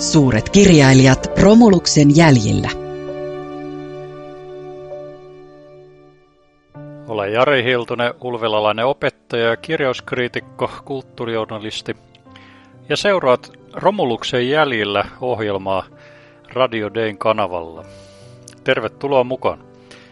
Suuret kirjailijat Romuluksen jäljillä. Olen Jari Hiltunen, ulvilalainen opettaja ja kirjauskriitikko, kulttuurijournalisti. Ja seuraat Romuluksen jäljillä -ohjelmaa Radio Dayn kanavalla. Tervetuloa mukaan.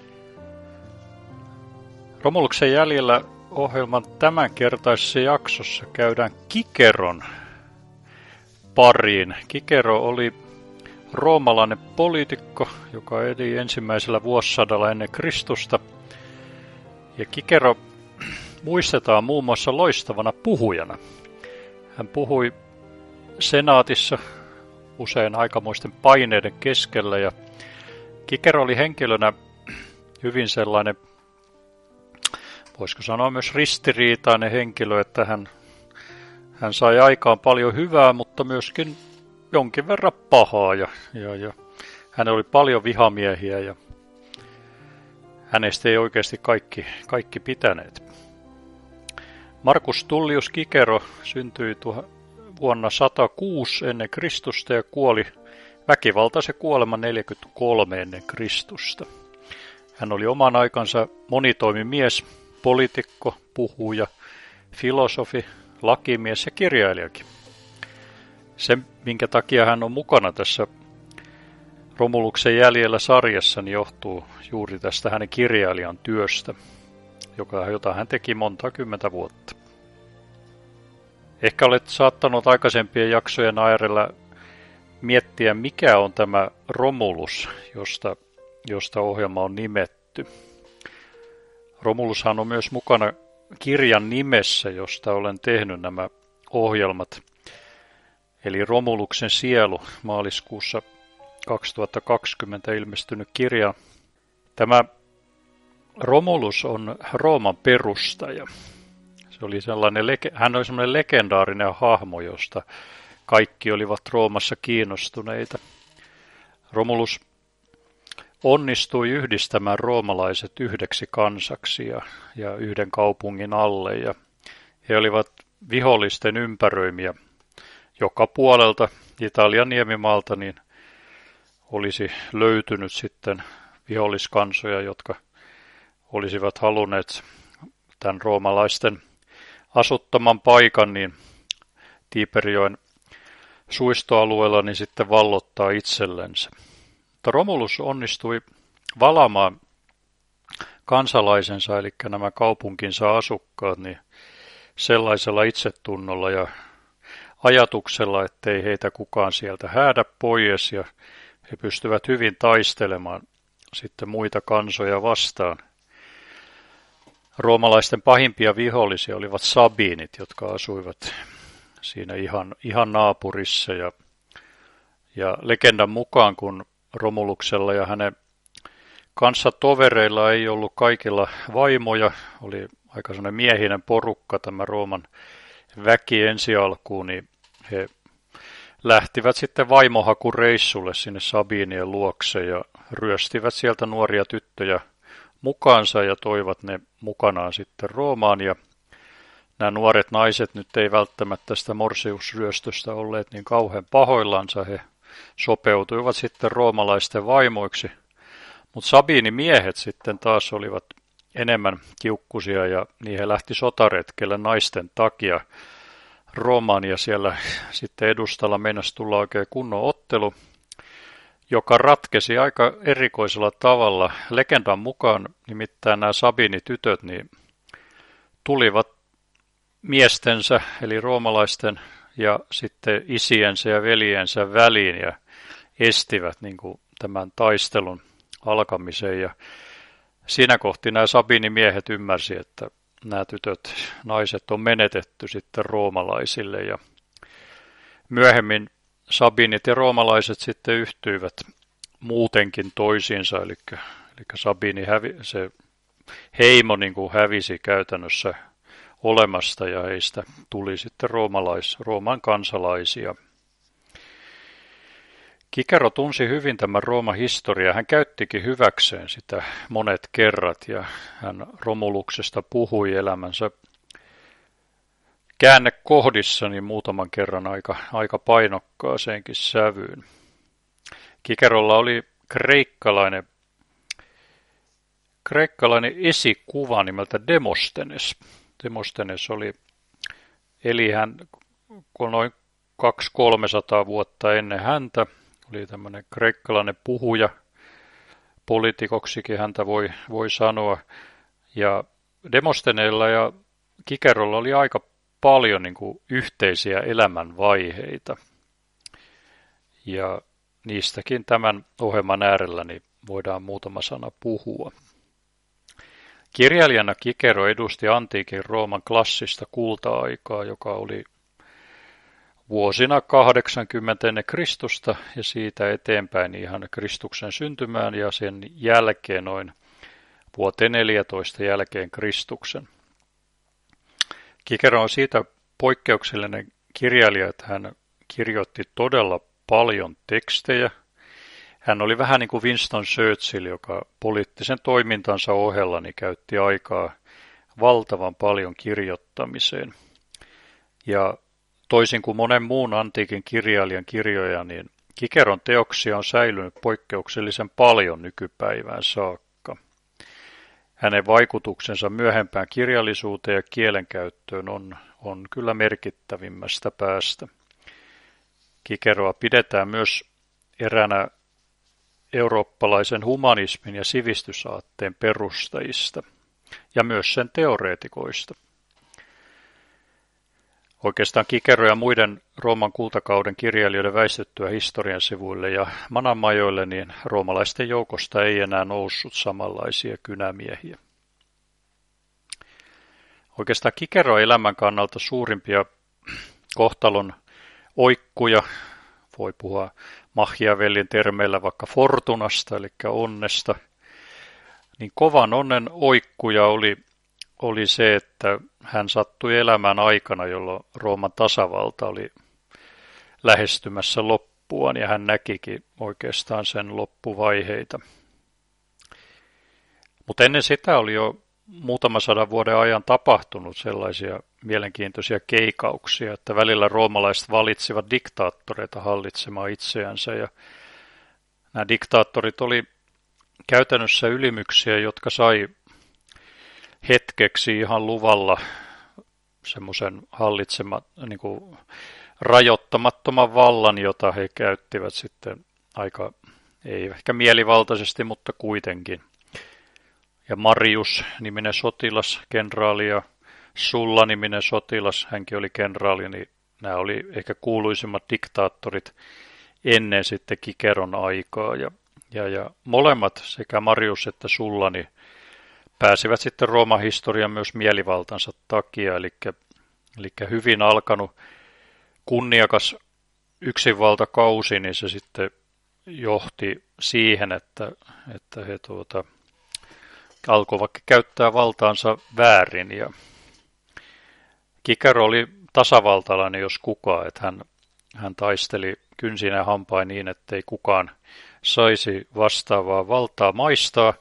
Romuluksen jäljillä -ohjelman tämänkertaisessa jaksossa käydään Kikeron pariin. Kikero oli roomalainen poliitikko, joka eli ensimmäisellä vuosisadalla ennen Kristusta. Ja Kikero muistetaan muun muassa loistavana puhujana. Hän puhui senaatissa usein aikamoisten paineiden keskellä, ja Kikero oli henkilönä hyvin sellainen, voisiko sanoa myös ristiriitainen henkilö, että hän sai aikaan paljon hyvää, mutta myöskin jonkin verran pahaa, ja hänellä oli paljon vihamiehiä, ja hänestä ei oikeasti kaikki pitäneet. Marcus Tullius Kikero syntyi vuonna 106 ennen Kristusta ja kuoli väkivaltaisen kuoleman 43 ennen Kristusta. Hän oli oman aikansa monitoimimies, poliitikko, puhuja, filosofi, lakimies ja kirjailijakin. Se, minkä takia hän on mukana tässä Romuluksen jäljellä -sarjassa, niin johtuu juuri tästä hänen kirjailijan työstä, jota hän teki monta kymmentä vuotta. Ehkä olet saattanut aikaisempien jaksojen äärellä miettiä, mikä on tämä Romulus, josta ohjelma on nimetty. Romulushan on myös mukana kirjan nimessä, josta olen tehnyt nämä ohjelmat. Eli Romuluksen sielu, maaliskuussa 2020 ilmestynyt kirja. Tämä Romulus on Rooman perustaja. Hän oli sellainen legendaarinen hahmo, josta kaikki olivat Roomassa kiinnostuneita. Romulus onnistui yhdistämään roomalaiset yhdeksi kansaksi ja yhden kaupungin alle. Ja he olivat vihollisten ympäröimiä joka puolelta Italian niemimaalta, niin olisi löytynyt sitten viholliskansoja, jotka olisivat halunneet tämän roomalaisten asuttaman paikan niin Tiberjoen suistoalueella niin sitten vallottaa itsellensä. Mutta Romulus onnistui valaamaan kansalaisensa, eli nämä kaupunkinsa asukkaat, niin sellaisella itsetunnolla ja ajatuksella, ettei heitä kukaan sieltä häädä pois, ja he pystyvät hyvin taistelemaan sitten muita kansoja vastaan. Roomalaisten pahimpia vihollisia olivat sabiinit, jotka asuivat siinä ihan naapurissa. Ja legendan mukaan, kun Romuluksella ja hänen kanssatovereilla ei ollut kaikilla vaimoja, oli aika sellainen miehinen porukka tämä Rooman väki ensi alkuun, niin he lähtivät sitten vaimohakureissulle sinne sabiinien luokse ja ryöstivät sieltä nuoria tyttöjä mukaansa ja toivat ne mukanaan sitten Roomaan. Ja nämä nuoret naiset nyt ei välttämättä sitä morsiusryöstöstä olleet niin kauhean pahoillansa. He sopeutuivat sitten roomalaisten vaimoiksi, mutta sabiinimiehet sitten taas olivat enemmän kiukkusia ja niin he lähti sotaretkelle naisten takia Roomaan, ja siellä sitten edustalla meinasi tulla oikein kunnon ottelu, joka ratkesi aika erikoisella tavalla. Legendan mukaan nimittäin nämä sabiinitytöt niin tulivat miestensä eli roomalaisten ja sitten isiensä ja veljensä väliin ja estivät niin kuin tämän taistelun alkamisen. Ja siinä kohti nämä sabiinimiehet ymmärsi, että nämä tytöt, naiset on menetetty sitten roomalaisille, ja myöhemmin sabiinit ja roomalaiset sitten yhtyivät muutenkin toisiinsa, eli sabiini se heimo niin kuin hävisi käytännössä olemasta ja heistä tuli sitten Rooman kansalaisia. Kikero tunsi hyvin tämän Rooman historiaa. Hän käyttikin hyväkseen sitä monet kerrat ja hän Romuluksesta puhui elämänsä käännekohdissa niin muutaman kerran aika painokkaaseenkin sävyyn. Kicerolla oli kreikkalainen esikuva nimeltä Demostenes. Demostenes eli hän noin 200-300 vuotta ennen häntä, oli tämmöinen kreikkalainen puhuja, poliitikoksikin häntä voi sanoa, ja Demosteneella ja Cicerolla oli aika paljon niin kuin yhteisiä elämänvaiheita, ja niistäkin tämän ohjelman äärellä niin voidaan muutama sana puhua. Kirjailijana Cicero edusti antiikin Rooman klassista kulta-aikaa, joka oli vuosina 80 ennen Kristusta ja siitä eteenpäin ihan Kristuksen syntymään ja sen jälkeen noin vuoteen 14 jälkeen Kristuksen. Cicero on siitä poikkeuksellinen kirjailija, että hän kirjoitti todella paljon tekstejä. Hän oli vähän niin kuin Winston Churchill, joka poliittisen toimintansa ohella niin käytti aikaa valtavan paljon kirjoittamiseen. Ja toisin kuin monen muun antiikin kirjailijan kirjoja, niin Ciceron teoksia on säilynyt poikkeuksellisen paljon nykypäivään saakka. Hänen vaikutuksensa myöhempään kirjallisuuteen ja kielenkäyttöön on kyllä merkittävimmästä päästä. Ciceroa pidetään myös eräänä eurooppalaisen humanismin ja sivistysaatteen perustajista ja myös sen teoreetikoista. Oikeastaan Cicero ja muiden Rooman kultakauden kirjailijoiden väistyttyä historian sivuille ja manamajoille, niin roomalaisten joukosta ei enää noussut samanlaisia kynämiehiä. Oikeastaan Cicero elämän kannalta suurimpia kohtalon oikkuja, voi puhua Machiavellin termeillä vaikka fortunasta, eli onnesta, niin kovan onnen oikkuja oli se, että hän sattui elämään aikana, jolloin Rooman tasavalta oli lähestymässä loppuaan ja hän näkikin oikeastaan sen loppuvaiheita. Mutta ennen sitä oli jo muutama sadan vuoden ajan tapahtunut sellaisia mielenkiintoisia keikauksia, että välillä roomalaiset valitsivat diktaattoreita hallitsemaan itseänsä ja nämä diktaattorit oli käytännössä ylimyksiä, jotka sai hetkeksi ihan luvalla semmoisen niin rajoittamattoman vallan, jota he käyttivät sitten aika, ei ehkä mielivaltaisesti, mutta kuitenkin. Ja Marius-niminen sotilas, kenraali ja Sulla-niminen sotilas, hänkin oli kenraali, niin nämä oli ehkä kuuluisimmat diktaattorit ennen sitten Ciceron aikaa. Ja molemmat, sekä Marius että Sulla, niin pääsivät sitten Rooman historian myös mielivaltansa takia, eli hyvin alkanut kunniakas yksinvaltakausi, niin se sitten johti siihen, että he alkoivat käyttää valtaansa väärin. Ja Cicero oli tasavaltalainen, jos kukaan, että hän taisteli kynsin ja hampain niin, ettei kukaan saisi vastaavaa valtaa maistaa.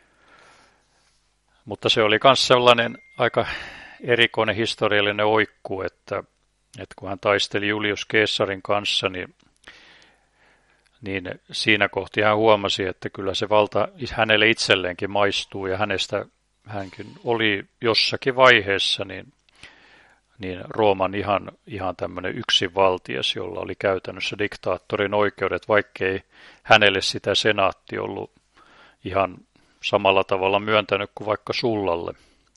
Mutta se oli myös sellainen aika erikoinen historiallinen oikku, että kun hän taisteli Julius Caesarin kanssa, niin siinä kohti hän huomasi, että kyllä se valta hänelle itselleenkin maistuu ja hänkin oli jossakin vaiheessa niin Rooman ihan tämmöinen yksinvaltias, jolla oli käytännössä diktaattorin oikeudet, vaikkei hänelle sitä senaatti ollut ihan samalla tavalla myöntänyt kuin vaikka Sullalle.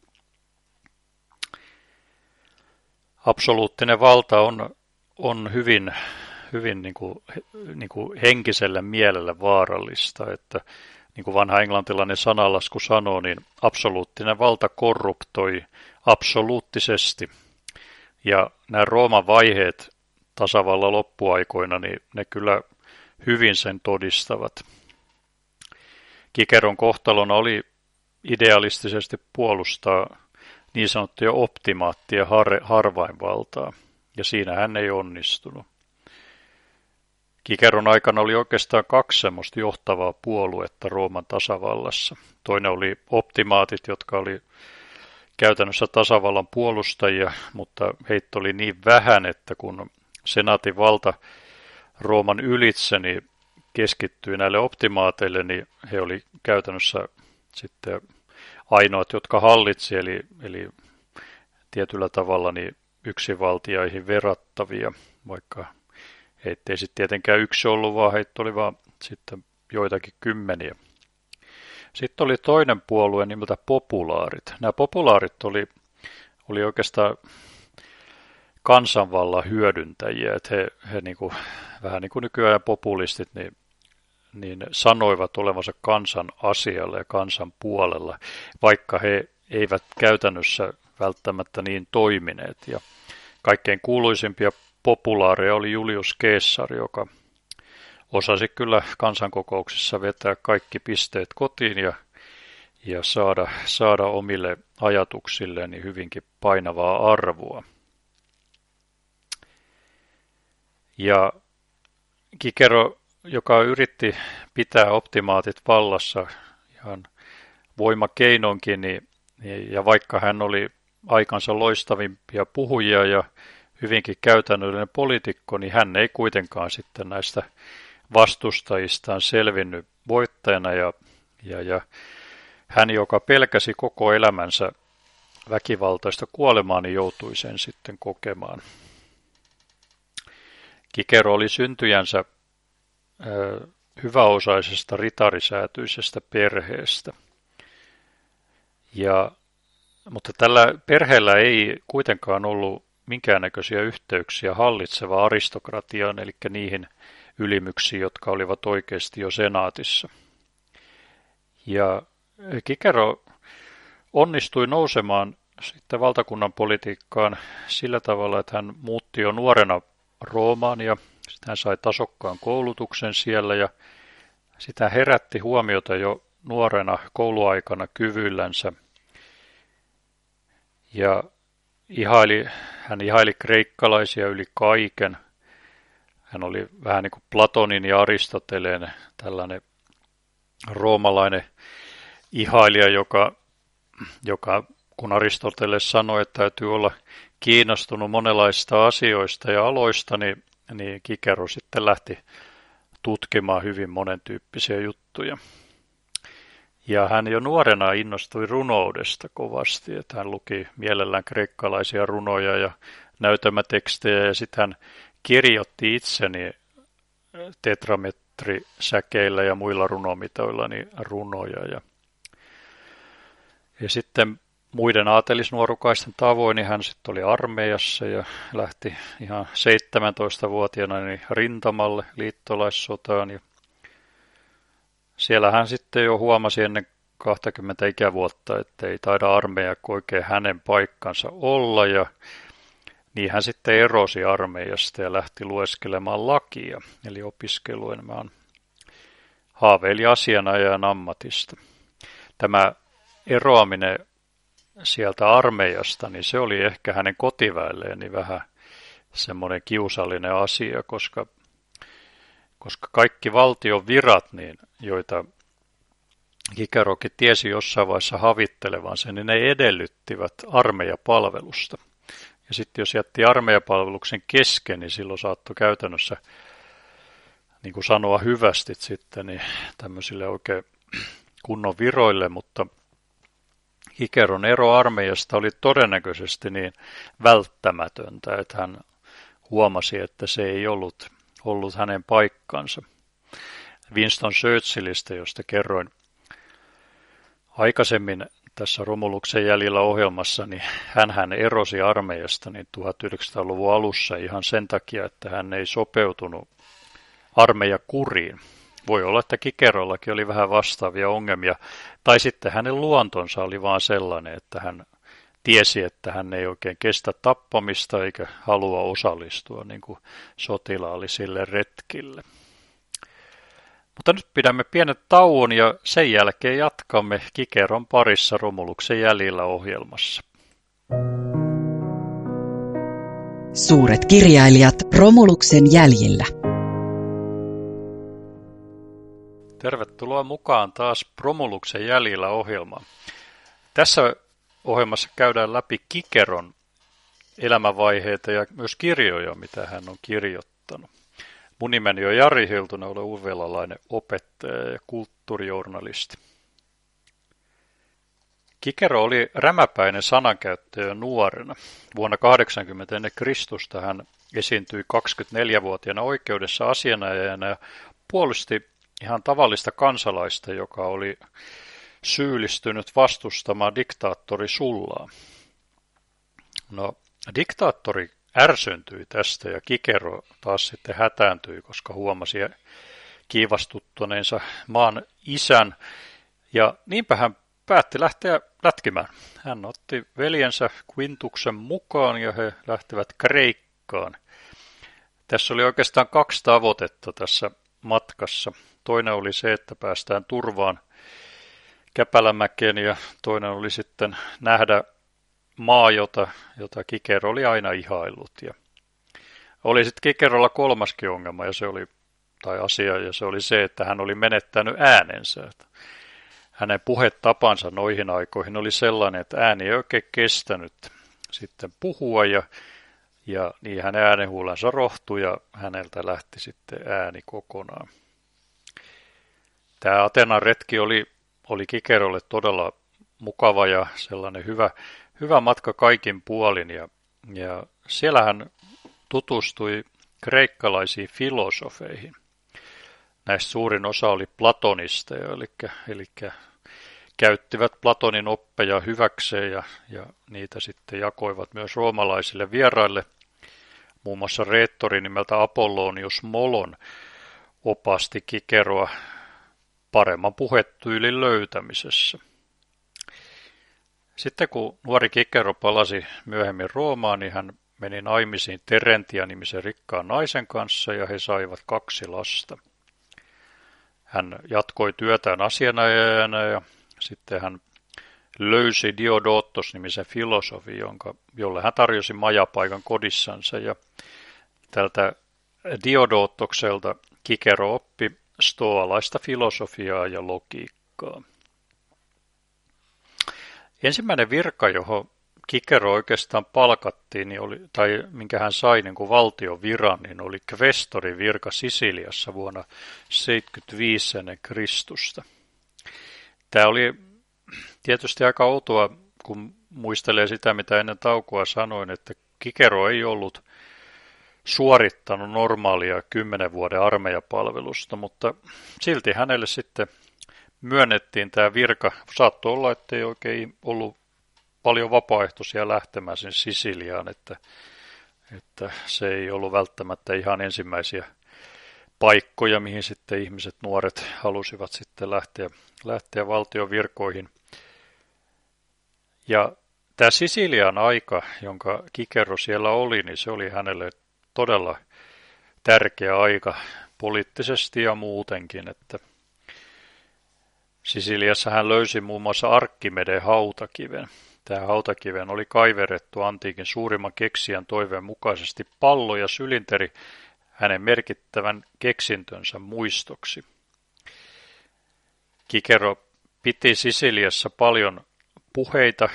Absoluuttinen valta on hyvin niin kuin henkiselle mielelle vaarallista, että niin kuin vanha englantilainen sananlasku sanoo, niin absoluuttinen valta korruptoi absoluuttisesti. Ja nämä Rooman vaiheet tasavallan loppuaikoina, niin ne kyllä hyvin sen todistavat. Ciceron kohtalona oli idealistisesti puolustaa niin sanottuja optimaattia harvainvaltaa, ja siinä hän ei onnistunut. Ciceron aikana oli oikeastaan kaksi semmoista johtavaa puoluetta Rooman tasavallassa. Toinen oli optimaatit, jotka oli käytännössä tasavallan puolustajia, mutta heitä oli niin vähän, että kun senaatin valta Rooman ylitse niin keskittyi näille optimaateille, niin he oli käytännössä sitten ainoat, jotka hallitsi, eli tietyllä tavalla niin yksinvaltiaihin verrattavia, vaikka heitä ei sitten tietenkään yksi ollut, vaan heitä oli vaan sitten joitakin kymmeniä. Sitten oli toinen puolue nimeltä populaarit. Nämä populaarit oli oikeastaan kansanvallan hyödyntäjiä, että he niin kuin, vähän niin kuin nykyään populistit, niin sanoivat olevansa kansan asialla ja kansan puolella, vaikka he eivät käytännössä välttämättä niin toimineet. Ja kaikkein kuuluisimpia populaareja oli Julius Caesar, joka osasi kyllä kansankokouksissa vetää kaikki pisteet kotiin ja saada omille ajatuksilleen niin hyvinkin painavaa arvoa. Ja Cicero, joka yritti pitää optimaatit vallassa ihan voimakeinoinkin, ja vaikka hän oli aikansa loistavimpia puhujia ja hyvinkin käytännöllinen poliitikko, niin hän ei kuitenkaan sitten näistä vastustajistaan selvinnyt voittajana ja hän, joka pelkäsi koko elämänsä väkivaltaista kuolemaa, niin joutui sen sitten kokemaan. Cicero oli syntyjänsä hyväosaisesta ritarisäätyisestä perheestä. Mutta tällä perheellä ei kuitenkaan ollut minkäännäköisiä yhteyksiä hallitsevaan aristokratiaan, eli niihin ylimyksiin, jotka olivat oikeasti jo senaatissa. Ja Cicero onnistui nousemaan sitten valtakunnan politiikkaan sillä tavalla, että hän muutti jo nuorena Roomaan ja sitten hän sai tasokkaan koulutuksen siellä ja sitä herätti huomiota jo nuorena kouluaikana kyvyillänsä. Ja hän ihaili kreikkalaisia yli kaiken. Hän oli vähän niin kuin Platonin ja Aristoteleen tällainen roomalainen ihailija, joka kun Aristoteles sanoi, että täytyy olla kiinnostunut monenlaisista asioista ja aloista, niin Cicero sitten lähti tutkimaan hyvin monentyyppisiä juttuja. Ja hän jo nuorena innostui runoudesta kovasti, että hän luki mielellään kreikkalaisia runoja ja näytelmätekstejä ja sitten hän kirjoitti itseni tetrametrisäkeillä ja muilla runomitoilla niin runoja. Ja sitten muiden aatelisnuorukaisten tavoin niin hän sitten oli armeijassa ja lähti ihan 17-vuotiaana niin rintamalle liittolaissotaan. Ja siellä hän sitten jo huomasi ennen 20 ikävuotta, että ei taida armeija oikein hänen paikkansa olla. Ja niin hän sitten erosi armeijasta ja lähti lueskelemaan lakia, eli opiskelua enemmän haaveili asianajajan ammatista. Tämä eroaminen sieltä armeijasta, niin se oli ehkä hänen kotiväelleen niin vähän semmoinen kiusallinen asia, koska kaikki valtion virat, niin, joita Cicerokin tiesi jossain vaiheessa havittelevansa, niin ne edellyttivät armeijapalvelusta. Ja sitten jos jätti armeijapalveluksen kesken, niin silloin saattoi käytännössä, niin kuin sanoa hyvästit sitten, niin tämmöisille oikein kunnon viroille, mutta Ciceron ero armeijasta oli todennäköisesti niin välttämätöntä, että hän huomasi, että se ei ollut hänen paikkansa. Winston Churchillistä, josta kerroin aikaisemmin tässä Romuluksen jäljellä ohjelmassa, niin hän erosi armeijasta niin 1900-luvun alussa ihan sen takia, että hän ei sopeutunut armeijakuriin. Voi olla, että Cicerollakin oli vähän vastaavia ongelmia, tai sitten hänen luontonsa oli vaan sellainen, että hän tiesi, että hän ei oikein kestä tappamista eikä halua osallistua niin kuin sotilaallisille retkille. Mutta nyt pidämme pienen tauon ja sen jälkeen jatkamme Ciceron parissa Romuluksen jäljillä ohjelmassa. Suuret kirjailijat Romuluksen jäljillä. Tervetuloa mukaan taas Romuluksen jäljillä ohjelmaan. Tässä ohjelmassa käydään läpi Ciceron elämänvaiheita ja myös kirjoja, mitä hän on kirjoittanut. Mun nimeni on Jari Hiltunen, olen uvelalainen opettaja ja kulttuurijournalisti. Cicero oli rämäpäinen sanankäyttäjä nuorena. Vuonna 80 ennen Kristusta hän esiintyi 24-vuotiaana oikeudessa asianajajana ja puolusti ihan tavallista kansalaista, joka oli syyllistynyt vastustamaan diktaattori Sullaa. No, diktaattori ärsyntyi tästä ja Cicero taas sitten hätääntyi, koska huomasi kiivastuttuneensa maan isän ja niinpä hän päätti lähteä lätkimään. Hän otti veljensä Quintuksen mukaan ja he lähtivät Kreikkaan. Tässä oli oikeastaan 2 tavoitetta tässä matkassa. Toinen oli se, että päästään turvaan Käpälämäkeen ja toinen oli sitten nähdä maa, jota Cicero oli aina ihaillut. Ja oli sitten Cicerolla 3. ongelma asia ja se oli se, että hän oli menettänyt äänensä. Hänen puhetapansa noihin aikoihin oli sellainen, että ääni ei oikein kestänyt sitten puhua ja niin hänen äänenhuulensa rohtui ja häneltä lähti sitten ääni kokonaan. Tämä Atenan retki oli Cicerolle todella mukava ja sellainen hyvä matka kaikin puolin ja siellä hän tutustui kreikkalaisiin filosofeihin. Näistä suurin osa oli platonisteja, eli käyttivät Platonin oppeja hyväkseen ja niitä sitten jakoivat myös roomalaisille vieraille. Muun muassa reettori nimeltä Apollonius Molon opasti Ciceroa paremman puhetyylin löytämisessä. Sitten kun nuori Cicero palasi myöhemmin Roomaan, niin hän meni naimisiin Terentia-nimisen rikkaan naisen kanssa ja he saivat 2 lasta. Hän jatkoi työtään asianajajana ja sitten hän löysi Diodotos-nimisen filosofi, jolle hän tarjosi majapaikan kodissansa. Ja tältä Diodotokselta Cicero oppi stoalaista filosofiaa ja logiikkaa. Ensimmäinen virka, johon Cicero oikeastaan palkattiin, tai minkä hän sai niin kuin valtion viran, niin oli kvestorin virka Sisiliassa vuonna 75 ennen Kristusta. Tämä oli tietysti aika outoa, kun muistelee sitä, mitä ennen taukoa sanoin, että Cicero ei ollut suorittanut normaalia 10 vuoden armeijapalvelusta, mutta silti hänelle sitten myönnettiin tämä virka. Saattoi olla, että ei oikein ollut paljon vapaaehtoisia lähtemään sinne Sisiliaan, että se ei ollut välttämättä ihan ensimmäisiä paikkoja, mihin sitten ihmiset, nuoret halusivat sitten lähteä valtion virkoihin. Ja tämä Sisilian aika, jonka Cicero siellä oli, niin se oli hänelle todella tärkeä aika poliittisesti ja muutenkin, että Sisiliassa hän löysi muun muassa Arkkimedeen hautakiven. Tämä hautakiven oli kaiverrettu antiikin suurimman keksijän toiveen mukaisesti pallo ja sylinteri hänen merkittävän keksintönsä muistoksi. Cicero piti Sisiliassa paljon puheita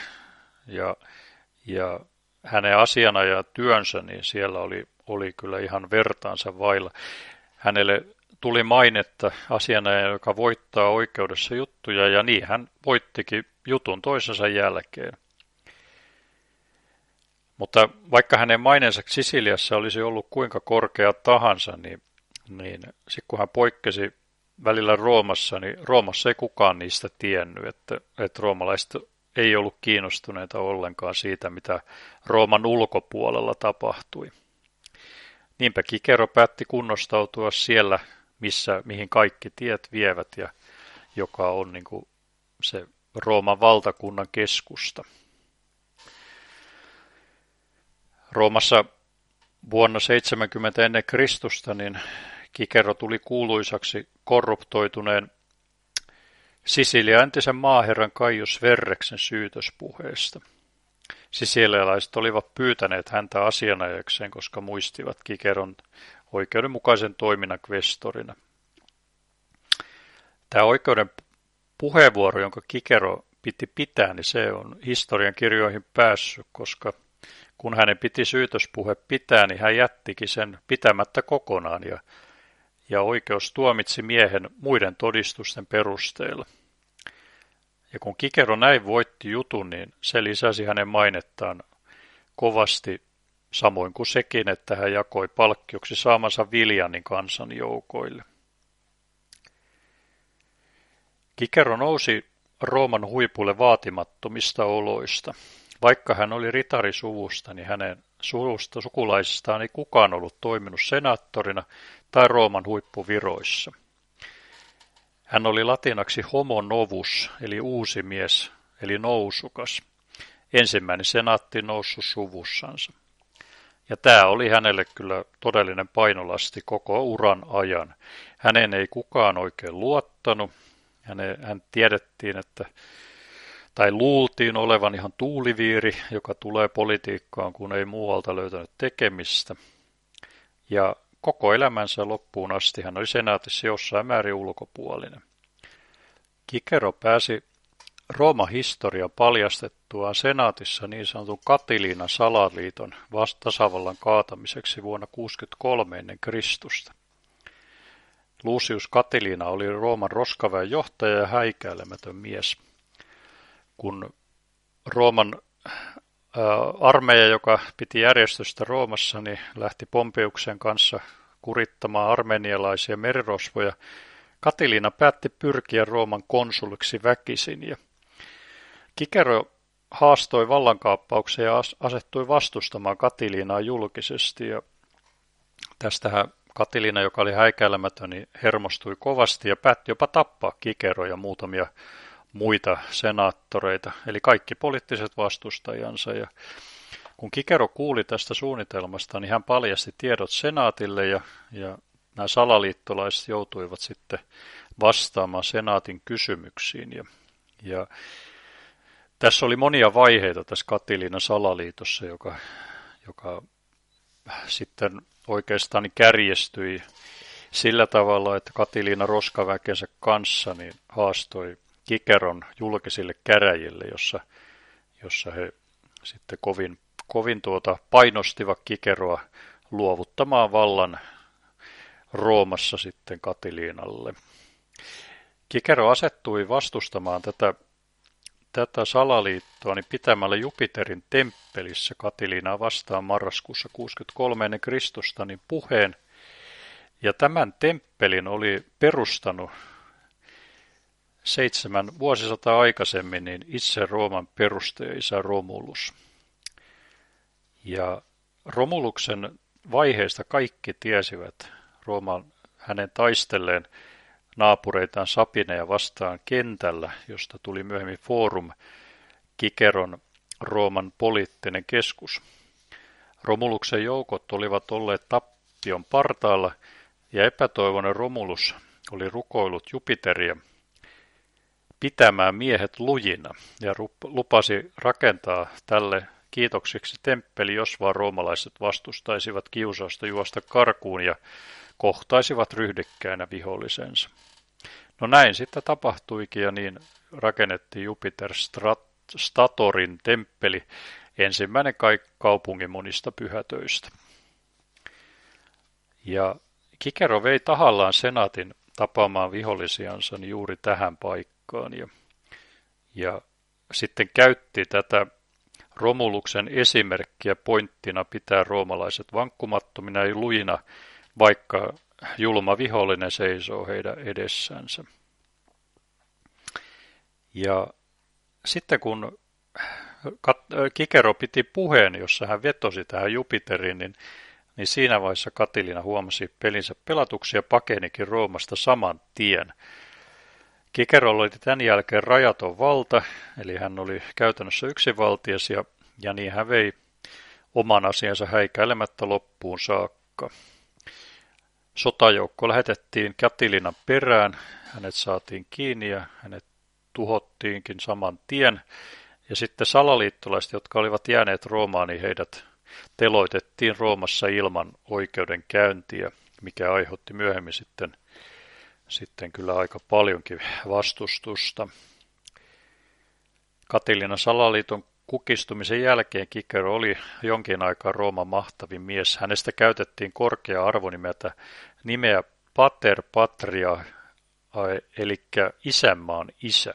ja hänen asianajatyönsä, niin siellä oli kyllä ihan vertaansa vailla. Hänelle tuli mainetta asianajaja, joka voittaa oikeudessa juttuja, ja niin hän voittikin jutun toisensa jälkeen. Mutta vaikka hänen maineensa Sisiliassa olisi ollut kuinka korkea tahansa, niin sitten kun hän poikkesi välillä Roomassa, niin Roomassa ei kukaan niistä tiennyt, että roomalaiset ei ollut kiinnostuneita ollenkaan siitä, mitä Rooman ulkopuolella tapahtui. Niinpä Cicero päätti kunnostautua siellä, mihin kaikki tiet vievät ja joka on niin kuin se Rooman valtakunnan keskusta. Roomassa vuonna 70 ennen Kristusta niin Cicero tuli kuuluisaksi korruptoituneen Sisilian entisen maaherran Caius Verreksen syytöspuheesta. Sisilialaiset olivat pyytäneet häntä asianajakseen, koska muistivat Ciceron oikeudenmukaisen toiminnan kvestorina. Tämä oikeuden puheenvuoro, jonka Cicero piti pitää, niin se on historian kirjoihin päässyt, koska kun hänen piti syytöspuhe pitää, niin hän jättikin sen pitämättä kokonaan ja oikeus tuomitsi miehen muiden todistusten perusteella. Ja kun Kikero näin voitti jutun, niin se lisäsi hänen mainettaan kovasti, samoin kuin sekin, että hän jakoi palkkioksi saamansa Viljanin kansan joukoille. Kikero nousi Rooman huipulle vaatimattomista oloista. Vaikka hän oli ritarisuvusta, niin hänen sukulaisistaan ei kukaan ollut toiminut senaattorina tai Rooman huippuviroissa. Hän oli latinaksi homo novus, eli uusi mies, eli nousukas. Ensimmäinen senaatti noussut suvussansa. Ja tämä oli hänelle kyllä todellinen painolasti koko uran ajan. Hänen ei kukaan oikein luottanut. Hän tiedettiin, tai luultiin olevan ihan tuuliviiri, joka tulee politiikkaan, kun ei muualta löytänyt tekemistä. Ja koko elämänsä loppuun asti hän oli senaatissa jossain määrin ulkopuolinen. Kikero pääsi Rooman historian paljastettuaan senaatissa niin sanotun Catilinan salaliiton tasavallan kaatamiseksi vuonna 63 ennen Kristusta. Lucius Catilina oli Rooman roskaväen johtaja ja häikäilemätön mies. Kun Rooman armeija, joka piti järjestystä Roomassa, niin lähti Pompeiuksen kanssa kurittamaan armenialaisia merirosvoja, Catilina päätti pyrkiä Rooman konsuliksi väkisin. Ja Kikero haastoi vallankaappaukseen ja asettui vastustamaan Catilinaa julkisesti. Ja tästähän Catilina, joka oli häikäilemätön, niin hermostui kovasti ja päätti jopa tappaa Kikero ja muutamia muita senaattoreita, eli kaikki poliittiset vastustajansa. Ja kun Kikero kuuli tästä suunnitelmasta, niin hän paljasti tiedot senaatille ja nämä salaliittolaiset joutuivat sitten vastaamaan senaatin kysymyksiin. Ja tässä oli monia vaiheita tässä Catilinan salaliitossa, joka sitten oikeastaan kärjestyi sillä tavalla, että Catilina roskaväkensä kanssa niin haastoi Kikeron julkisille käräjille, jossa he sitten kovin painostivat Kikeroa luovuttamaan vallan Roomassa sitten Catilinalle. Kikero asettui vastustamaan tätä salaliittoa niin pitämällä Jupiterin temppelissä Catilinaa vastaan marraskuussa 63 ennen Kristusta niin puheen. Ja tämän temppelin oli perustanut 7 vuosisataa aikaisemmin niin itse Rooman perustajaisä Romulus. Ja Romuluksen vaiheista kaikki tiesivät hänen taistelleen naapureitaan Sapineja vastaan kentällä, josta tuli myöhemmin Forum, Kikeron Rooman poliittinen keskus. Romuluksen joukot olivat olleet tappion partaalla ja epätoivoinen Romulus oli rukoillut Jupiteria pitämään miehet lujina ja lupasi rakentaa tälle kiitoksiksi temppeli, jos vaan roomalaiset vastustaisivat kiusausta juosta karkuun ja kohtaisivat ryhdikkäinä vihollisensa. No näin sitten tapahtuikin ja niin rakennettiin Jupiter Statorin temppeli, ensimmäinen kaupungin monista pyhätöistä. Ja Kikero vei tahallaan senaatin tapaamaan vihollisiansa niin juuri tähän paikkaan ja sitten käytti tätä Romuluksen esimerkkiä pointtina pitää roomalaiset vankkumattomina ja lujina, vaikka julma vihollinen seisoo heidän edessänsä. Ja sitten kun Kikero piti puheen, jossa hän vetosi tähän Jupiteriin, niin siinä vaiheessa Catilina huomasi pelinsä pelatuksi ja pakenikin Roomasta saman tien. Kikerolla oli tämän jälkeen rajaton valta, eli hän oli käytännössä yksinvaltias ja niin hän vei oman asiansa häikäilemättä loppuun saakka. Sotajoukko lähetettiin Catilinan perään, hänet saatiin kiinni ja hänet tuhottiinkin saman tien. Ja sitten salaliittolaiset, jotka olivat jääneet Roomaan, niin heidät teloitettiin Roomassa ilman oikeudenkäyntiä, mikä aiheutti myöhemmin sitten kyllä aika paljonkin vastustusta. Katilinan salaliiton kukistumisen jälkeen Cicero oli jonkin aikaa Rooman mahtavin mies. Hänestä käytettiin korkeaa arvonimeä Pater Patria, eli isänmaan isä.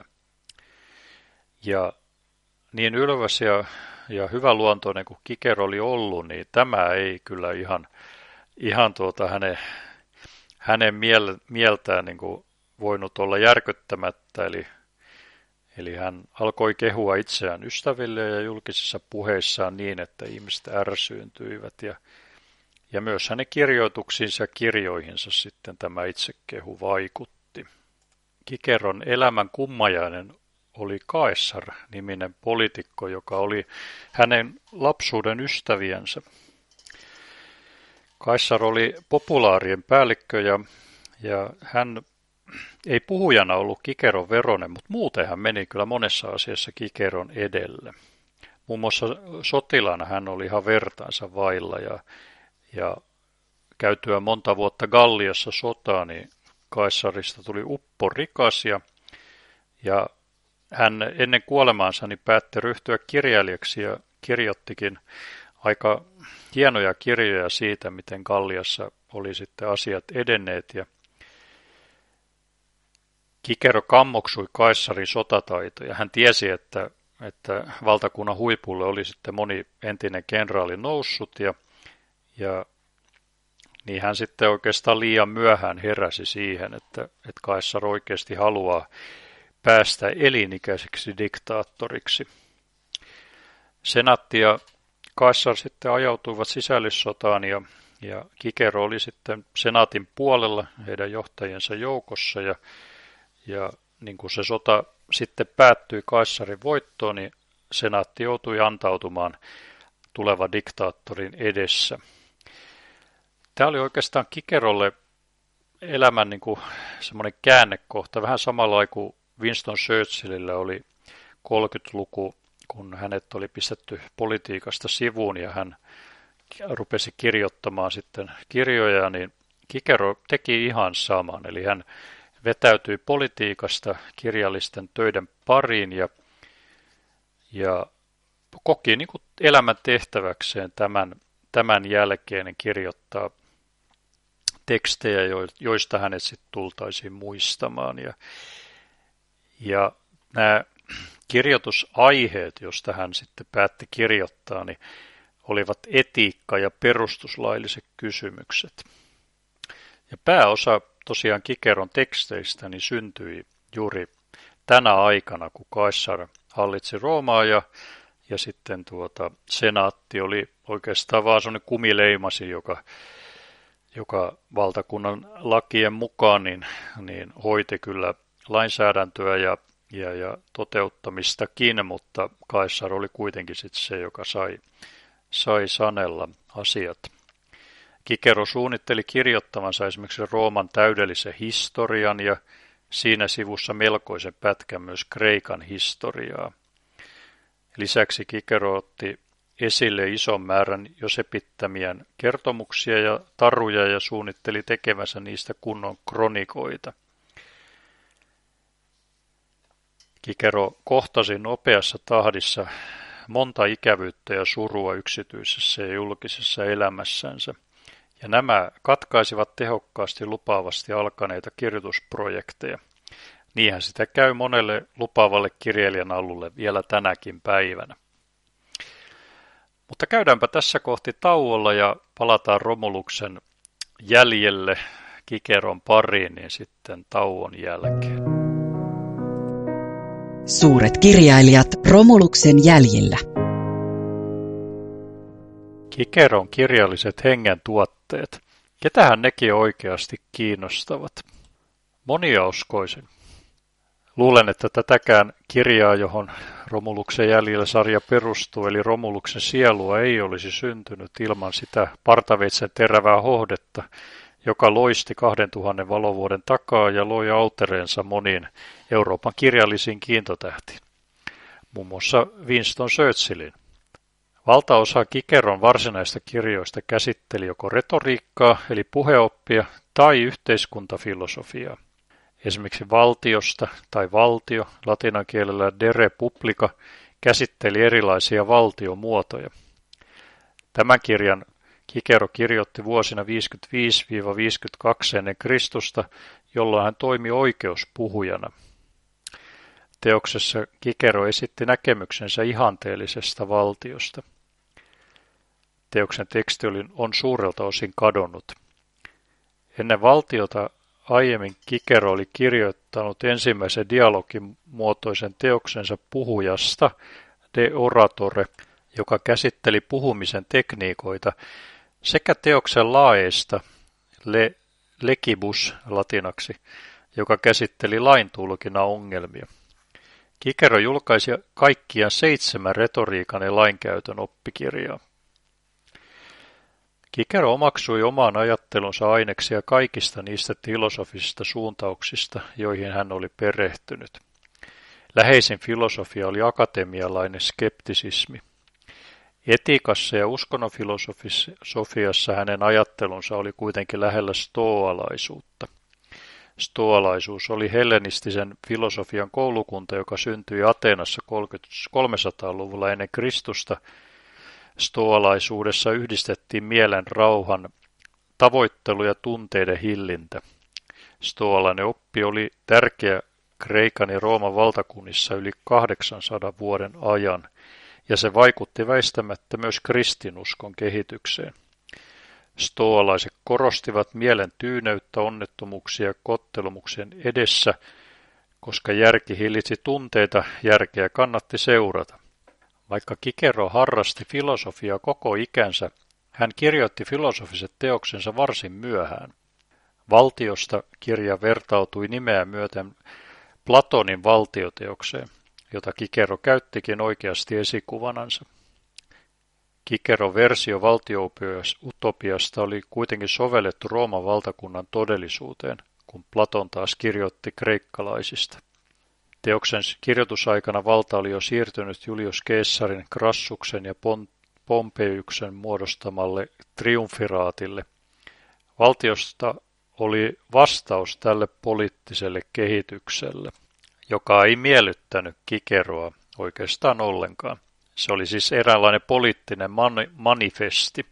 Ja niin ylväs ja hyväluontoinen kuin Cicero oli ollut, niin tämä ei kyllä ihan hänen mieltään niin kuin voinut olla järkyttämättä, eli hän alkoi kehua itseään ystäville ja julkisissa puheissaan niin, että ihmiset ärsyyntyivät ja myös hänen kirjoituksiinsa ja kirjoihinsa sitten tämä itsekehu vaikutti. Ciceron elämän kummajainen oli Caesar-niminen poliitikko, joka oli hänen lapsuuden ystäviensä. Caesar oli populaarien päällikkö ja hän ei puhujana ollut Ciceron veronen, mutta muuten hän meni kyllä monessa asiassa Ciceron edelle. Muun muassa sotilaana hän oli ihan vertaansa vailla ja käytyä monta vuotta Galliossa sotaa, niin Caesarista tuli upporikas ja hän ennen kuolemaansa niin päätti ryhtyä kirjailijaksi ja kirjoittikin aika hienoja kirjoja siitä, miten Galliassa oli sitten asiat edenneet. Ja Cicero kammoksui Caesarin sotataitoja. Hän tiesi, että valtakunnan huipulle oli sitten moni entinen kenraali noussut ja niin hän sitten oikeastaan liian myöhään heräsi siihen, että Caesar oikeasti haluaa päästä elinikäiseksi diktaattoriksi. Senaatti ja Caesar sitten ajautuivat sisällissotaan ja Cicero oli sitten senaatin puolella heidän johtajiensa joukossa ja niin kuin se sota sitten päättyi Caesarin voittoon, niin senaatti joutui antautumaan tulevan diktaattorin edessä. Tämä oli oikeastaan Cicerolle elämän niin kuin semmoinen käännekohta, vähän samalla kuin Winston Churchillillä oli 30-luku, kun hänet oli pistetty politiikasta sivuun ja hän rupesi kirjoittamaan sitten kirjoja, niin Cicero teki ihan saman, eli hän vetäytyi politiikasta kirjallisten töiden pariin ja koki niin kuin elämän tehtäväkseen tämän jälkeen kirjoittaa tekstejä, joista hänet sitten tultaisiin muistamaan. Ja nämä kirjoitusaiheet, joista hän sitten päätti kirjoittaa, niin olivat etiikka- ja perustuslailliset kysymykset. Ja pääosa tosiaan Ciceron teksteistä niin syntyi juuri tänä aikana, kun Caesar hallitsi Roomaa ja sitten senaatti oli oikeastaan vaan sellainen kumileimasi, joka valtakunnan lakien mukaan niin hoiti kyllä lainsäädäntöä ja toteuttamistakin, mutta Caesar oli kuitenkin sitten se, joka sai sanella asiat. Cicero suunnitteli kirjoittavansa esimerkiksi Rooman täydellisen historian ja siinä sivussa melkoisen pätkän myös Kreikan historiaa. Lisäksi Cicero otti esille ison määrän jo sepittämien kertomuksia ja taruja ja suunnitteli tekevänsä niistä kunnon kronikoita. Cicero kohtasi nopeassa tahdissa monta ikävyyttä ja surua yksityisessä ja julkisessa elämässänsä, ja nämä katkaisivat tehokkaasti lupaavasti alkaneita kirjoitusprojekteja. Niinhän sitä käy monelle lupaavalle kirjailijan alulle vielä tänäkin päivänä. Mutta käydäänpä tässä kohti tauolla ja palataan Romuluksen jäljelle Ciceron pariin niin sitten tauon jälkeen. Suuret kirjailijat Romuluksen jäljillä. Ciceron kirjalliset hengen tuotteet. Ketähän nekin oikeasti kiinnostavat? Monia uskoisin. Luulen, että tätäkään kirjaa, johon Romuluksen jäljellä sarja perustuu, eli Romuluksen sielua ei olisi syntynyt ilman sitä partaveitsen terävää hohdetta, joka loisti 2000 valovuoden takaa ja loi autereensa moniin Euroopan kirjallisiin kiintotähtiin, muun muassa Winston Churchillin. Valtaosa Ciceron varsinaista kirjoista käsitteli joko retoriikkaa, eli puheoppia, tai yhteiskuntafilosofiaa. Esimerkiksi valtiosta tai valtio, latinan kielellä de republica, käsitteli erilaisia valtiomuotoja. Tämän kirjan Cicero kirjoitti vuosina 55-52 ennen Kristusta, jolloin hän toimi oikeuspuhujana. Teoksessa Cicero esitti näkemyksensä ihanteellisesta valtiosta. Teoksen teksti on suurelta osin kadonnut. Ennen valtiota aiemmin Cicero oli kirjoittanut ensimmäisen dialogimuotoisen teoksensa puhujasta, De Oratore, joka käsitteli puhumisen tekniikoita, sekä teoksen laeista, Legibus latinaksi, joka käsitteli laintulkinnan ongelmia. Cicero julkaisi kaikkiaan 7 retoriikan ja lainkäytön oppikirjaa. Cicero omaksui omaan ajattelunsa aineksia kaikista niistä filosofisista suuntauksista, joihin hän oli perehtynyt. Läheisin filosofia oli akatemialainen skeptisismi. Etiikassa ja uskonnonfilosofiassa hänen ajattelunsa oli kuitenkin lähellä stoalaisuutta. Stoalaisuus oli hellenistisen filosofian koulukunta, joka syntyi Ateenassa 300-luvulla ennen Kristusta. Stoalaisuudessa yhdistettiin mielen rauhan tavoittelu ja tunteiden hillintä. Stoalainen oppi oli tärkeä Kreikan ja Rooman valtakunnissa yli 800 vuoden ajan, ja se vaikutti väistämättä myös kristinuskon kehitykseen. Stoalaiset korostivat mielen tyyneyttä onnettomuuksia ja kottelumuksen edessä, koska järki hillitsi tunteita, järkeä kannatti seurata. Vaikka Cicero harrasti filosofiaa koko ikänsä, hän kirjoitti filosofiset teoksensa varsin myöhään. Valtiosta kirja vertautui nimeä myöten Platonin valtioteokseen, jota Cicero käyttikin oikeasti esikuvanansa. Ciceron versio valtio-utopiasta oli kuitenkin sovellettu Rooman valtakunnan todellisuuteen, kun Platon taas kirjoitti kreikkalaisista. Teoksen kirjoitusaikana valta oli jo siirtynyt Julius Caesarin, Crassuksen ja Pompeyksen muodostamalle triumfiraatille. Valtiosta oli vastaus tälle poliittiselle kehitykselle, joka ei miellyttänyt Ciceroa oikeastaan ollenkaan. Se oli siis eräänlainen poliittinen manifesti.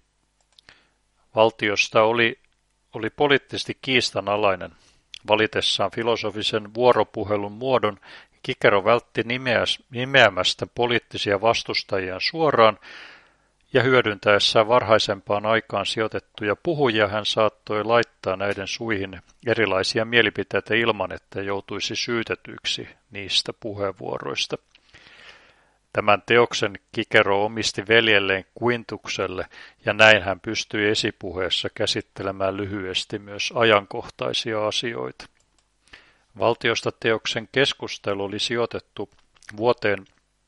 Valtiosta oli poliittisesti kiistanalainen. Valitessaan filosofisen vuoropuhelun muodon Cicero vältti nimeämästä poliittisia vastustajiaan suoraan, ja hyödyntäessään varhaisempaan aikaan sijoitettuja puhujia hän saattoi laittaa näiden suihin erilaisia mielipiteitä ilman, että joutuisi syytetyksi niistä puheenvuoroista. Tämän teoksen Cicero omisti veljelleen Quintukselle, ja näin hän pystyi esipuheessa käsittelemään lyhyesti myös ajankohtaisia asioita. Valtiosta teoksen keskustelu oli sijoitettu vuoteen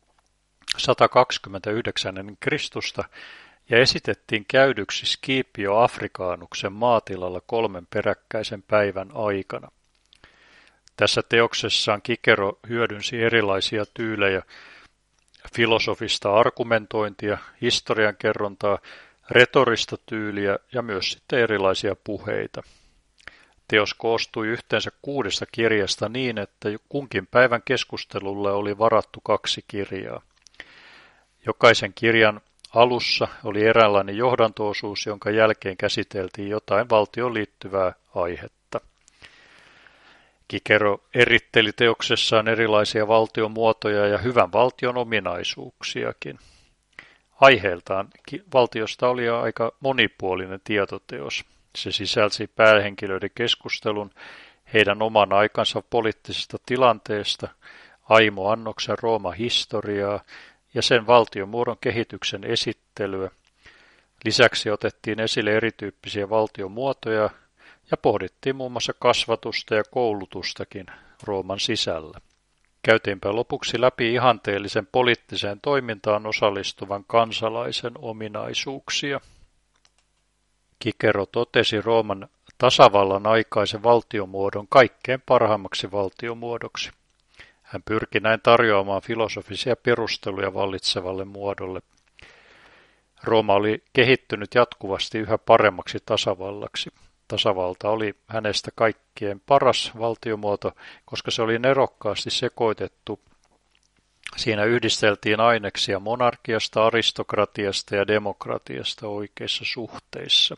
129 ennen Kristusta ja esitettiin käydyksi Scipio Africanuksen maatilalla 3 peräkkäisen päivän aikana. Tässä teoksessaan Cicero hyödynsi erilaisia tyylejä, filosofista argumentointia, historiankerrontaa, retorista tyyliä ja myös sitten erilaisia puheita. Teos koostui yhteensä 6 kirjasta niin, että kunkin päivän keskustelulle oli varattu 2 kirjaa. Jokaisen kirjan alussa oli eräänlainen johdantoosuus, jonka jälkeen käsiteltiin jotain valtioon liittyvää aihetta. Cicero eritteli teoksessaan erilaisia valtiomuotoja ja hyvän valtion ominaisuuksiakin. Aiheeltaan valtiosta oli aika monipuolinen tietoteos. Se sisälsi päähenkilöiden keskustelun heidän oman aikansa poliittisesta tilanteesta, Aimo Annoksen Rooman historiaa ja sen valtiomuodon kehityksen esittelyä. Lisäksi otettiin esille erityyppisiä valtiomuotoja ja pohdittiin muun muassa kasvatusta ja koulutustakin Rooman sisällä. Käytiinpä lopuksi läpi ihanteellisen poliittiseen toimintaan osallistuvan kansalaisen ominaisuuksia. Cicero totesi Rooman tasavallan aikaisen valtiomuodon kaikkein parhaimmaksi valtiomuodoksi. Hän pyrki näin tarjoamaan filosofisia perusteluja vallitsevalle muodolle. Rooma oli kehittynyt jatkuvasti yhä paremmaksi tasavallaksi. tasavalta oli hänestä kaikkien paras valtiomuoto, koska se oli nerokkaasti sekoitettu. Siinä yhdisteltiin aineksia monarkiasta, aristokratiasta ja demokratiasta oikeissa suhteissa.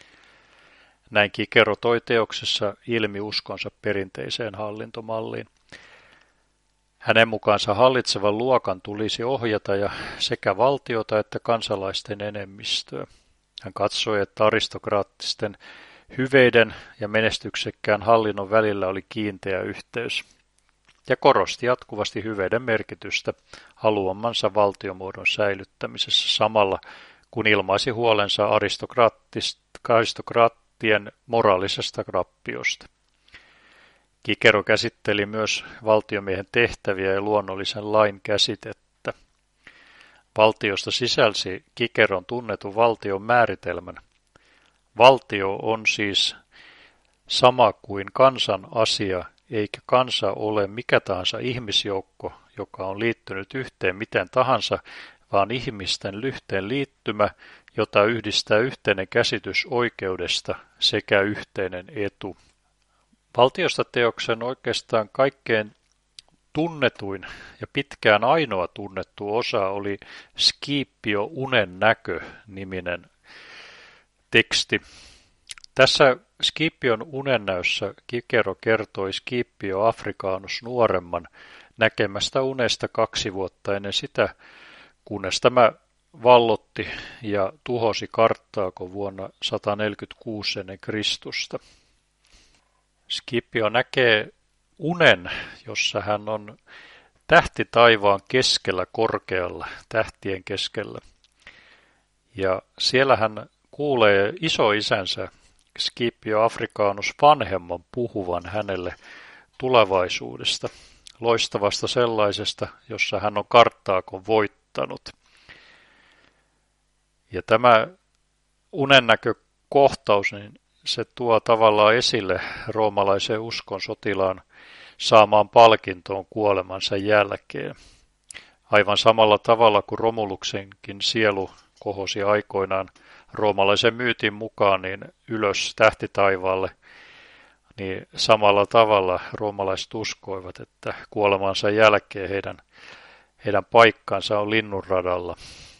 Näin Cicero toi teoksessa ilmi uskonsa perinteiseen hallintomalliin. Hänen mukaansa hallitsevan luokan tulisi ohjata sekä valtiota että kansalaisten enemmistöä. Hän katsoi, että aristokraattisten hyveiden ja menestyksekkään hallinnon välillä oli kiinteä yhteys, ja korosti jatkuvasti hyveiden merkitystä haluamansa valtiomuodon säilyttämisessä samalla, kun ilmaisi huolensa aristokraattien moraalisesta rappiosta. Cicero käsitteli myös valtiomiehen tehtäviä ja luonnollisen lain käsitettä. Valtiosta sisälsi Ciceron tunnetun valtion määritelmän. Valtio on siis sama kuin kansan asia, eikä kansa ole mikä tahansa ihmisjoukko, joka on liittynyt yhteen miten tahansa, vaan ihmisten yhteen liittymä, jota yhdistää yhteinen käsitys oikeudesta sekä yhteinen etu. Valtiosta teoksen oikeastaan kaikkein tunnetuin ja pitkään ainoa tunnettu osa oli Scipio unen näkö-niminen teksti. Tässä Scipion unennäössä Cicero kertoi Scipio Africanus nuoremman näkemästä unesta 2 vuotta ennen sitä, kunnes tämä vallotti ja tuhosi Karthagon vuonna 146 ennen Kristusta. Scipio näkee unen, jossa hän on tähtitaivaan keskellä korkealla, tähtien keskellä. Ja siellä hän kuulee isoisänsä Scipio Africanus vanhemman puhuvan hänelle tulevaisuudesta, loistavasta sellaisesta, jossa hän on Karthagon voittanut. Ja tämä unennäkökohtaus, niin se tuo tavallaan esille roomalaisen uskon sotilaan saamaan palkintoon kuolemansa jälkeen. Aivan samalla tavalla kuin Romuluksenkin sielu kohosi aikoinaan roomalaisen myytin mukaan niin ylös tähtitaivaalle, niin samalla tavalla roomalaiset uskoivat, että kuolemansa jälkeen heidän paikkansa on linnunradalla.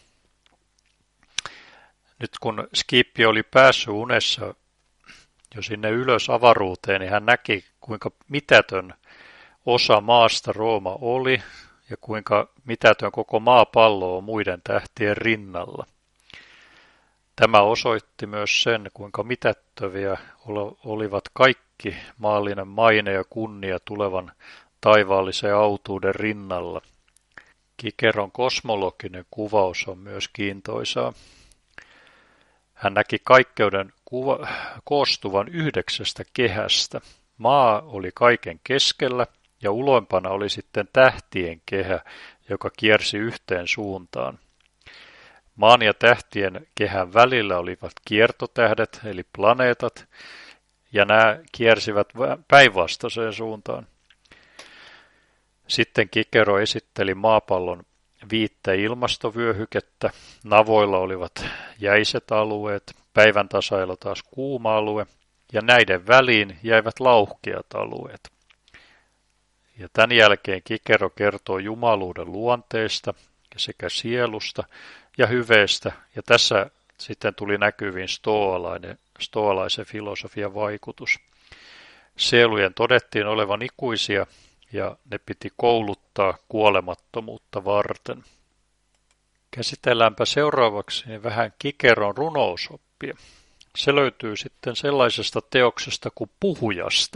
Nyt kun Scipio oli päässyt unessa jo sinne ylös avaruuteen, niin hän näki, kuinka mitätön osa maasta Rooma oli ja kuinka mitätön koko maapallo on muiden tähtien rinnalla. Tämä osoitti myös sen, kuinka mitättöviä olivat kaikki maallinen maine ja kunnia tulevan taivaallisen autuuden rinnalla. Ciceron kosmologinen kuvaus on myös kiintoisaa. Hän näki kaikkeuden koostuvan 9 kehästä. Maa oli kaiken keskellä ja uloimpana oli sitten tähtien kehä, joka kiersi yhteen suuntaan. Maan ja tähtien kehän välillä olivat kiertotähdet eli planeetat, ja nämä kiersivät päinvastaiseen suuntaan. Sitten Cicero esitteli maapallon 5 ilmastovyöhykettä, navoilla olivat jäiset alueet, päivän tasailla taas kuuma alue, ja näiden väliin jäivät lauhkeat alueet. Ja tämän jälkeen Cicero kertoo jumaluuden luonteesta sekä sielusta ja hyveestä, ja tässä sitten tuli näkyviin stoalaisen filosofian vaikutus. Sielujen todettiin olevan ikuisia, ja ne piti kouluttaa kuolemattomuutta varten. Käsitelläänpä seuraavaksi vähän Ciceron runousoppia. Se löytyy sitten sellaisesta teoksesta kuin Puhujasta.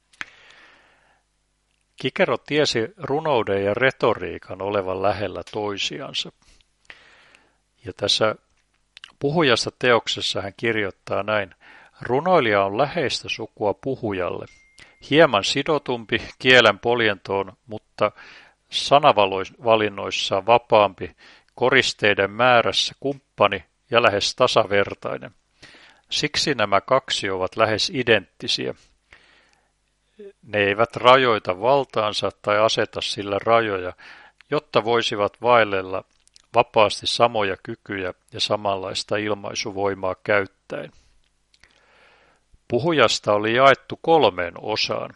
Cicero tiesi runouden ja retoriikan olevan lähellä toisiansa. Ja tässä Puhujasta teoksessa hän kirjoittaa näin: runoilija on läheistä sukua puhujalle. Hieman sidotumpi kielen poljentoon, mutta sanavalinnoissaan vapaampi, koristeiden määrässä kumppani ja lähes tasavertainen. Siksi nämä kaksi ovat lähes identtisiä. Ne eivät rajoita valtaansa tai aseta sillä rajoja, jotta voisivat vaellella vapaasti samoja kykyjä ja samanlaista ilmaisuvoimaa käyttäen. Puhujasta oli jaettu 3 osaan.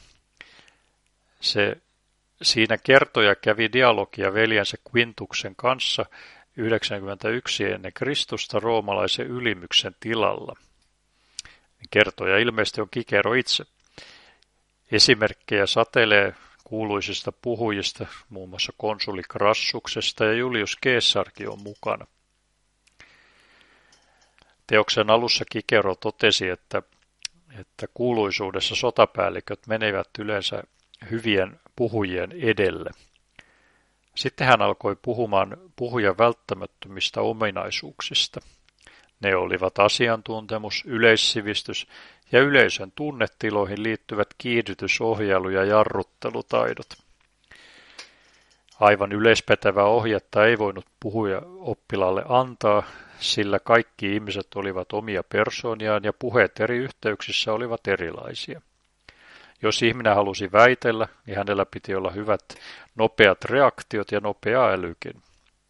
Siinä kertoja kävi dialogia veljensä Quintuksen kanssa 91 ennen Kristusta roomalaisen ylimyksen tilalla. Kertoja ilmeisesti on Kikero itse. Esimerkkejä satelee kuuluisista puhujista, muun muassa konsuli Crassuksesta, ja Julius Caesarkin on mukana. Teoksen alussa Kikero totesi, että kuuluisuudessa sotapäälliköt menevät yleensä hyvien puhujien edelle. Sitten hän alkoi puhumaan puhujan välttämättömistä ominaisuuksista. Ne olivat asiantuntemus, yleissivistys ja yleisön tunnetiloihin liittyvät kiihdytysohjailu- ja jarruttelutaidot. Aivan yleispätevää ohjetta ei voinut puhuja oppilaalle antaa, sillä kaikki ihmiset olivat omia persooniaan ja puheet eri yhteyksissä olivat erilaisia. Jos ihminen halusi väitellä, niin hänellä piti olla hyvät nopeat reaktiot ja nopea älykin.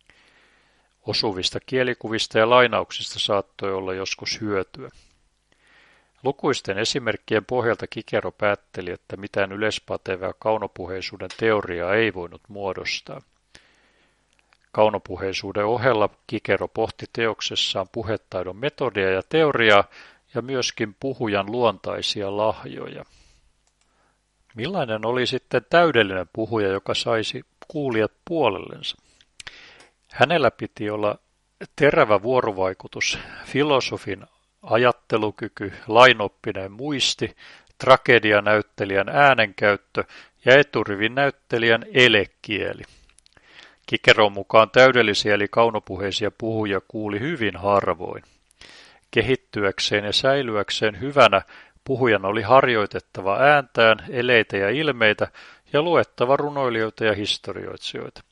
Osuvista kielikuvista ja lainauksista saattoi olla joskus hyötyä. Lukuisten esimerkkien pohjalta Kikero päätteli, että mitään yleispätevää kaunopuheisuuden teoriaa ei voinut muodostaa. Kaunopuheisuuden ohella Kikero pohti teoksessaan puhetaidon metodia ja teoriaa ja myöskin puhujan luontaisia lahjoja. Millainen oli sitten täydellinen puhuja, joka saisi kuulijat puolellensa? Hänellä piti olla terävä vuorovaikutus, filosofin ajattelukyky, lainoppineen muisti, tragedianäyttelijän äänenkäyttö ja eturivin näyttelijän elekieli. Kikeron mukaan täydellisiä eli kaunopuheisia puhujia kuuli hyvin harvoin. Kehittyäkseen ja säilyäkseen hyvänä puhujan oli harjoitettava ääntään, eleitä ja ilmeitä ja luettava runoilijoita ja historioitsijoita.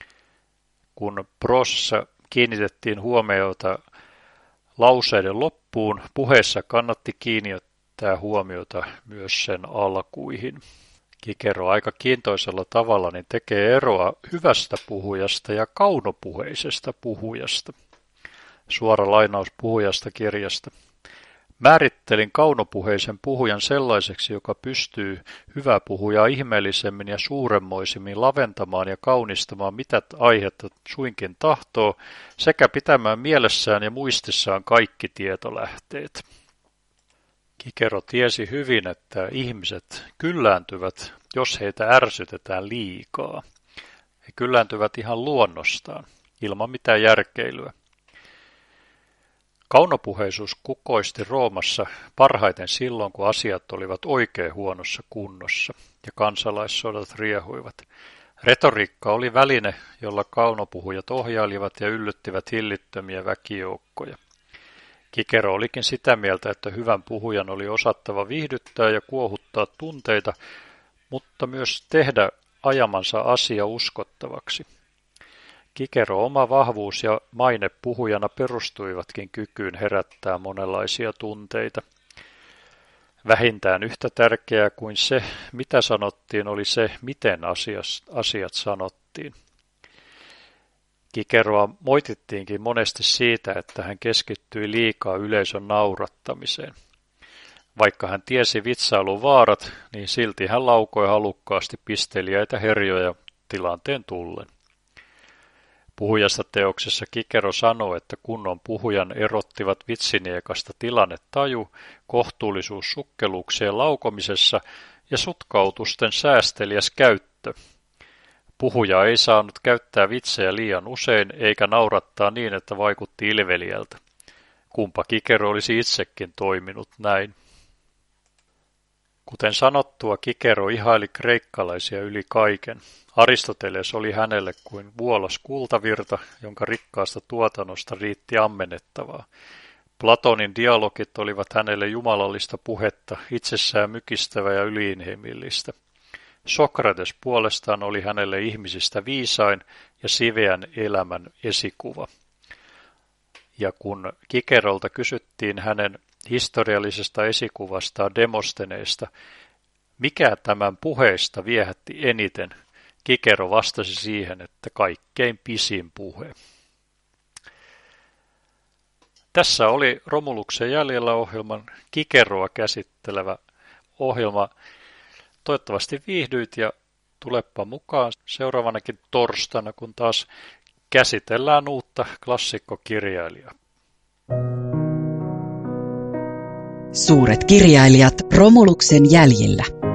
Kun proosassa kiinnitettiin huomiota lauseiden loppuun, puheessa kannatti kiinnittää huomiota myös sen alkuihin. Kikero aika kiintoisella tavalla tekee eroa hyvästä puhujasta ja kaunopuheisesta puhujasta. Suora lainaus Puhujasta kirjasta. Määrittelin kaunopuheisen puhujan sellaiseksi, joka pystyy hyvää puhujaa ihmeellisemmin ja suuremmoisimmin laventamaan ja kaunistamaan mitä aihetta suinkin tahtoo, sekä pitämään mielessään ja muistissaan kaikki tietolähteet. Kikero tiesi hyvin, että ihmiset kyllääntyvät, jos heitä ärsytetään liikaa. He kyllääntyvät ihan luonnostaan, ilman mitään järkeilyä. Kaunopuheisuus kukoisti Roomassa parhaiten silloin, kun asiat olivat oikein huonossa kunnossa ja kansalaissodat riehuivat. Retoriikka oli väline, jolla kaunopuhujat ohjailivat ja yllyttivät hillittömiä väkijoukkoja. Kikero olikin sitä mieltä, että hyvän puhujan oli osattava viihdyttää ja kuohuttaa tunteita, mutta myös tehdä ajamansa asia uskottavaksi. Kikero oma vahvuus ja maine puhujana perustuivatkin kykyyn herättää monenlaisia tunteita. Vähintään yhtä tärkeää kuin se, mitä sanottiin, oli se, miten asiat sanottiin. Kikeroa moitittiinkin monesti siitä, että hän keskittyi liikaa yleisön naurattamiseen. Vaikka hän tiesi vitsailun vaarat, niin silti hän laukoi halukkaasti pisteliäitä herjoja tilanteen tullen. Puhujasta teoksessa Kikero sanoo, että kunnon puhujan erottivat vitsiniekasta tilannetaju, kohtuullisuus sukkeluuksien laukomisessa ja sutkautusten säästeliäs käyttö. Puhuja ei saanut käyttää vitsejä liian usein eikä naurattaa niin, että vaikutti ilveliältä. Kumpa Kikero olisi itsekin toiminut näin. Kuten sanottua, Kikero ihaili kreikkalaisia yli kaiken. Aristoteles oli hänelle kuin vuolas kultavirta, jonka rikkaasta tuotannosta riitti ammennettavaa. Platonin dialogit olivat hänelle jumalallista puhetta, itsessään mykistävä ja yliinhimillistä. Sokrates puolestaan oli hänelle ihmisistä viisain ja siveän elämän esikuva. Ja kun Kikerolta kysyttiin hänen historiallisesta esikuvastaan Demosteneesta, mikä tämän puheista viehätti eniten, Kikero vastasi siihen, että kaikkein pisin puhe. Tässä oli Romuluksen jäljellä ohjelman Kikeroa käsittelevä ohjelma. Toivottavasti viihdyit ja tulepa mukaan seuraavanakin torstaina, kun taas käsitellään uutta klassikkokirjailijaa. Suuret kirjailijat Romuluksen jäljillä.